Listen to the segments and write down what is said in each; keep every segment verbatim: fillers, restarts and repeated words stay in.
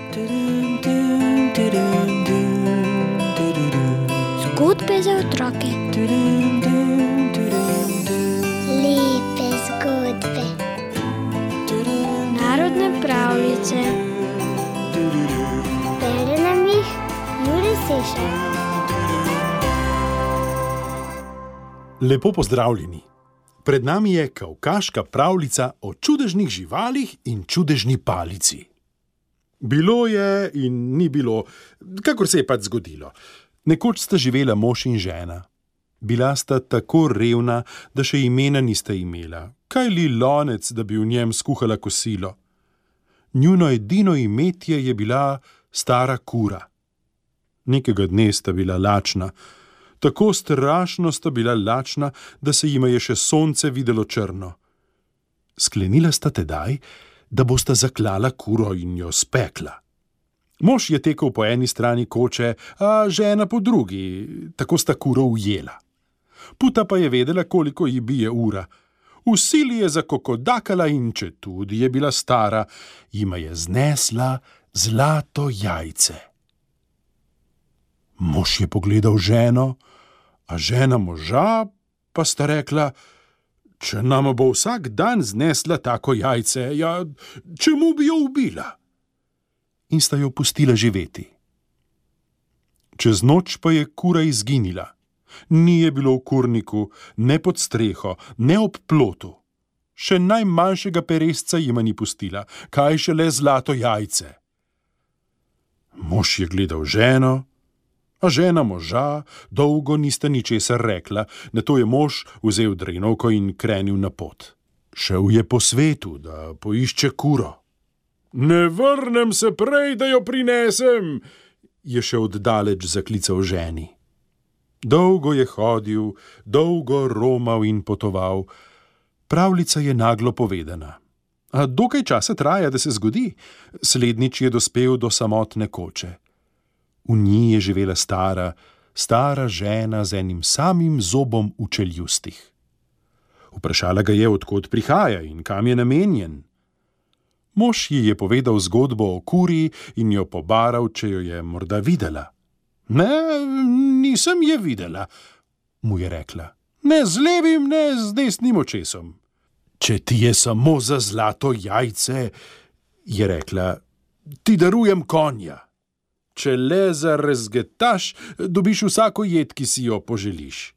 Zgodbe za otroke. Lepe zgodbe. Narodne pravljice. Bere nam jih Jure Sešar. Lepo pozdravljeni. Pred nami je kavkaška pravljica o čudežnih živalih in čudežni palici. Bilo je in ni bilo, kakor se je pač zgodilo. Nekoč sta živela mož in žena. Bila sta tako revna, da še imena nista imela. Kaj li lonec, da bi v njem skuhala kosilo? Njuno edino imetje je bila stara kura. Nekega dne sta bila lačna. Tako strašno sta bila lačna, da se jima je še sonce videlo črno. Sklenila sta tedaj, da bosta zaklala kuro in jo spekla. Mož je tekel po eni strani koče, a žena po drugi, tako sta kuro ujela. Puta pa je vedela, koliko ji bije ura. V sili je zakokodakala in četudi je bila stara, jima je znesla zlato jajce. Mož je pogledal ženo, a žena moža pa sta rekla: če nama bo vsak dan znesla tako jajce, ja, čemu bi jo ubila? In sta jo pustila živeti. Čez noč pa je kura izginila. Ni je bilo v kurniku, ne pod streho, ne ob plotu. Še najmanjšega peresca jima ni pustila, kaj šele zlato jajce. Mož je gledal ženo, a žena moža dolgo nista ničesar rekla, nato je mož vzel drenovko in krenil na pot. Šel je po svetu, da poišče kuro. Ne vrnem se prej, da jo prinesem, je še oddaleč zaklical ženi. Dolgo je hodil, dolgo romal in potoval. Pravljica je naglo povedana. A dokaj časa traja, da se zgodi? Slednjič je dospel do samotne koče. V njej je živela stara, stara žena z enim samim zobom v čeljustih. Vprašala ga je, od kod prihaja in kam je namenjen. Mož ji je povedal zgodbo o kuri in jo pobaral, če jo je morda videla. Ne, nisem je videla, mu je rekla. Ne z levim, ne z desnim očesom. Če ti je samo za zlato jajce, je rekla, ti darujem konja. Če le zarezgetaš, dobiš vsako jed, ki si jo poželiš.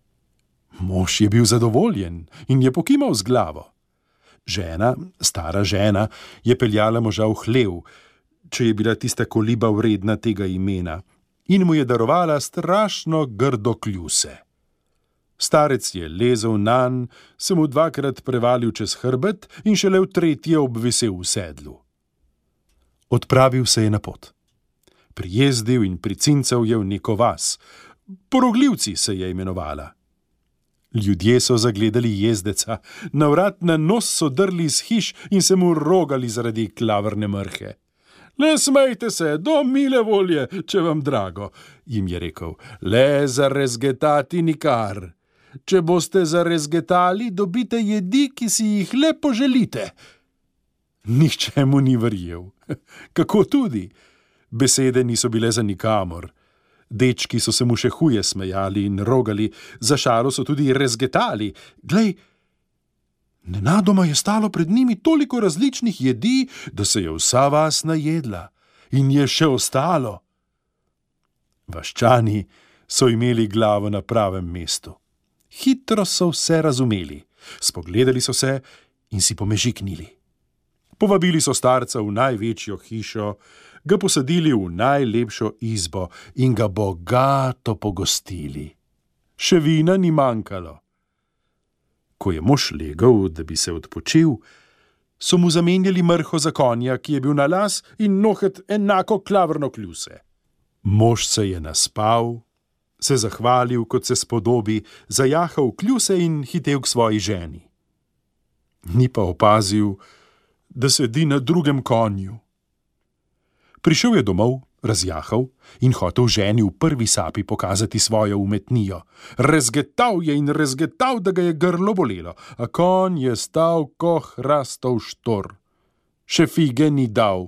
Mož je bil zadovoljen in je pokimal z glavo. Žena, stara žena, je peljala moža v hlev, če je bila tista koliba vredna tega imena, in mu je darovala strašno grdo kljuse. Starec je lezel nanj, se mu dvakrat prevalil čez hrbet in šele v tretje obvisel v sedlu. Odpravil se je na pot. Prijezdil in pricincal je v neko vas. Porogljivci se je imenovala. Ljudje so zagledali jezdeca, na vrat na nos so drli iz hiš in se mu rogali zaradi klavrne mrhe. Le smejte se, do mile volje, če vam drago, jim je rekel, le zarezgetati nikar. Če boste zarezgetali, dobite jedi, ki si jih le poželite. Nihče mu ni verjel. Kako tudi? Besede niso bile za nikamor. Dečki so se mu še huje smejali in rogali, za šalo so tudi rezgetali. Glej, nenadoma je stalo pred njimi toliko različnih jedi, da se je vsa vas najedla in je še ostalo. Vaščani so imeli glavo na pravem mestu. Hitro so vse razumeli, spogledali so se in si pomežiknili. Povabili so starca v največjo hišo, ga posadili v najlepšo izbo in ga bogato pogostili. Še vina ni manjkalo. Ko je mož legel, da bi se odpočil, so mu zamenjali mrho za konja, ki je bil na las in nohet enako klavrno kljuse. Mož se je naspal, se zahvalil, kot se spodobi, zajahal kljuse in hitel k svoji ženi. Ni pa opazil, da sedi na drugem konju. Prišel je domov, razjahal in hotel ženi v prvi sapi pokazati svojo umetnijo. Rezgetal je in rezgetal, da ga je grlo bolelo, a konj je stal ko hrastov štor. Še fige ni dal,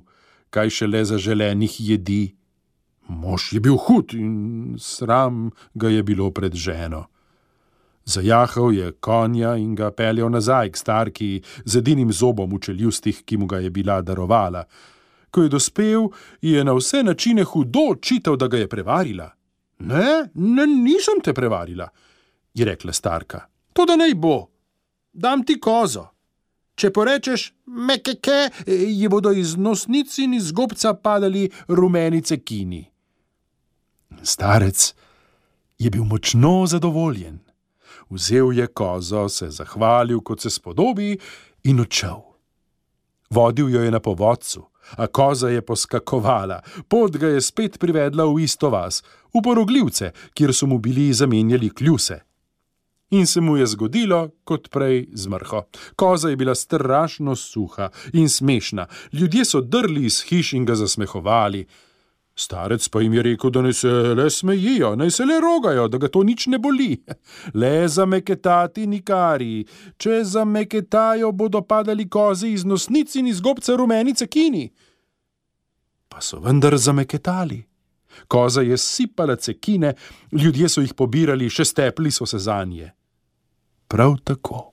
kaj šele zaželenih jedi. Mož je bil hud in sram ga je bilo pred ženo. Zajahal je konja in ga peljal nazaj k starki z edinim zobom v čeljustih, ki mu ga je bila darovala. Ko je dospel, je na vse načine hudo očital, da ga je prevarila. Ne, ne, nisem te prevarila, je rekla starka. To da naj bo. Dam ti kozo. Če porečeš mekeke, ji bodo iz nosnic in iz gobca padali rumeni cekini. Starec je bil močno zadovoljen. Vzel je kozo, se zahvalil, kot se spodobi, in odšel. Vodil jo je na povodcu, a koza je poskakovala. Pot ga je spet privedla v isto vas, v Porogljivce, kjer so mu bili zamenjali kljuse. In se mu je zgodilo, kot prej zmrho. Koza je bila strašno suha in smešna. Ljudje so drli iz hiš in ga zasmehovali. Starec pa jim je rekel, da naj se le smejijo, naj se le rogajo, da ga to nič ne boli. Le zameketati nikari. Če zameketajo, bodo padali kozi iz nosnic in iz gobca rumeni cekini. Pa so vendar zameketali. Koza je sipala cekine, ljudje so jih pobirali, še stepli so se zanje. Prav tako.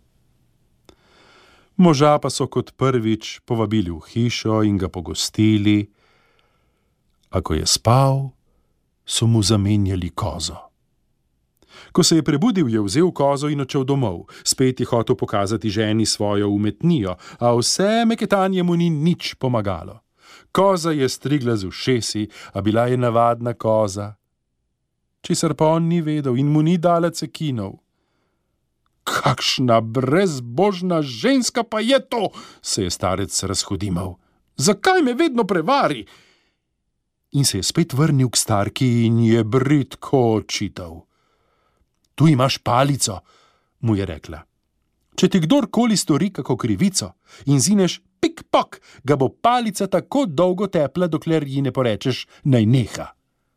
Moža pa so kot prvič povabili v hišo in ga pogostili, a ko je spal, so mu zamenjali kozo. Ko se je prebudil, je vzel kozo in odšel domov. Spet je hotel pokazati ženi svojo umetnijo, a vse meketanje mu ni nič pomagalo. Koza je strigla z ušesi, a bila je navadna koza. Česar pa on ni vedel in mu ni dala cekinov. Kakšna brezbožna ženska pa je to, se je starec razhodimal. Zakaj me vedno prevari? In se je spet vrnil k starki in je bridko očital. Tu imaš palico, mu je rekla. Če ti kdorkoli stori kako krivico in zineš pik-pok, ga bo palica tako dolgo tepla, dokler ji ne porečeš naj neha.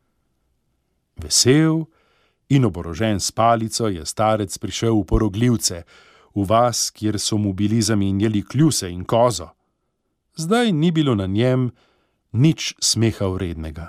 Vesel in oborožen s palico je starec prišel v Porogljivce, v vas, kjer so mu bili zamenjali kljuse in kozo. Zdaj ni bilo na njem nič smeha vrednega.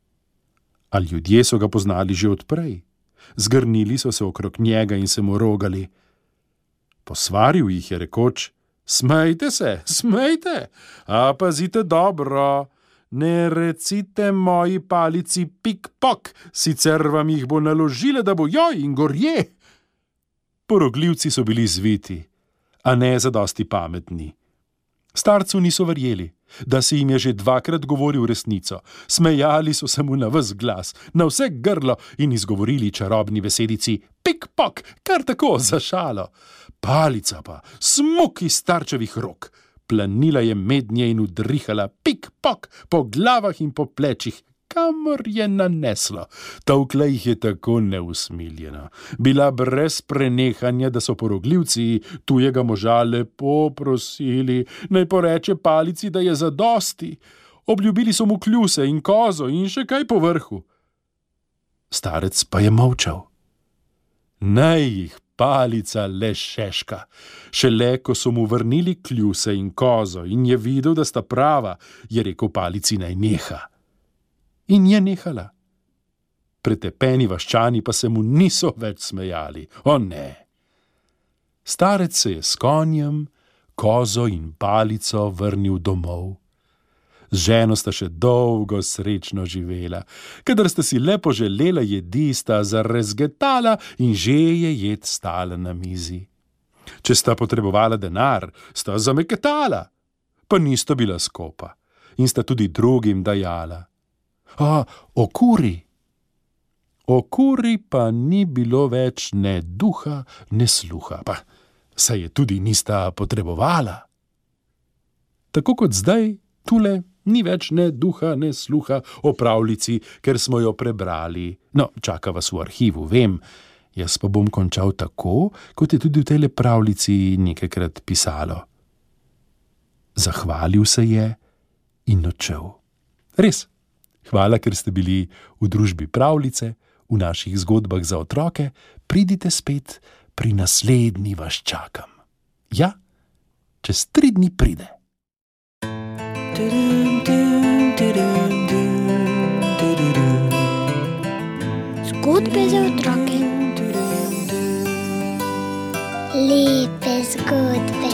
A ljudje so ga poznali že odprej. Zgrnili so se okrog njega in se mu rogali. Posvaril jih je rekoč, smejte se, smejte, a pazite dobro, ne recite moji palici pik-pok, sicer vam jih bo naložile, da bo joj in gorje. Porogljivci so bili zviti, a ne zadosti pametni. Starcu niso verjeli, da si jim je že dvakrat govoril resnico. Smejali so se mu na ves glas, na vse grlo in izgovorili čarobni besedici pik-pok, kar tako za šalo. Palica pa, smuk iz starčevih rok, planila je mednje in udrihala pik-pok po glavah in po plečih, kamor je naneslo. Tolkla jih je tako neusmiljena. Bila brez prenehanja, da so Porogljivci tujega moža lepo prosili, naj poreče palici, da je zadosti. Obljubili so mu kljuse in kozo in še kaj po vrhu. Starec pa je molčal. Naj jih palica le šeška. Šele ko so mu vrnili kljuse in kozo in je videl, da sta prava, je rekel palici naj neha. In je nehala. Pretepeni vaščani pa se mu niso več smejali. O ne! Starec se je s konjem, kozo in palico vrnil domov. Z ženo sta še dolgo srečno živela. Kadar sta si le poželela jedi, sta zarezgetala in že je jed stala na mizi. Če sta potrebovala denar, sta zameketala, pa nista bila skopa in sta tudi drugim dajala. A, o kuri. O kuri pa ni bilo več ne duha, ne sluha, pa saj je tudi nista potrebovala. Tako kot zdaj, tule ni več ne duha, ne sluha o pravljici, ker smo jo prebrali. No, čaka vas v arhivu, vem, jaz pa bom končal tako, kot je tudi v tejle pravljici nekajkrat pisalo. Zahvalil se je in odšel. Res. Hvala, ker ste bili v družbi pravljice, v naših zgodbah za otroke. Pridite spet, pri naslednji vas čakam. Ja, čez tri dni pride. Lepe zgodbe.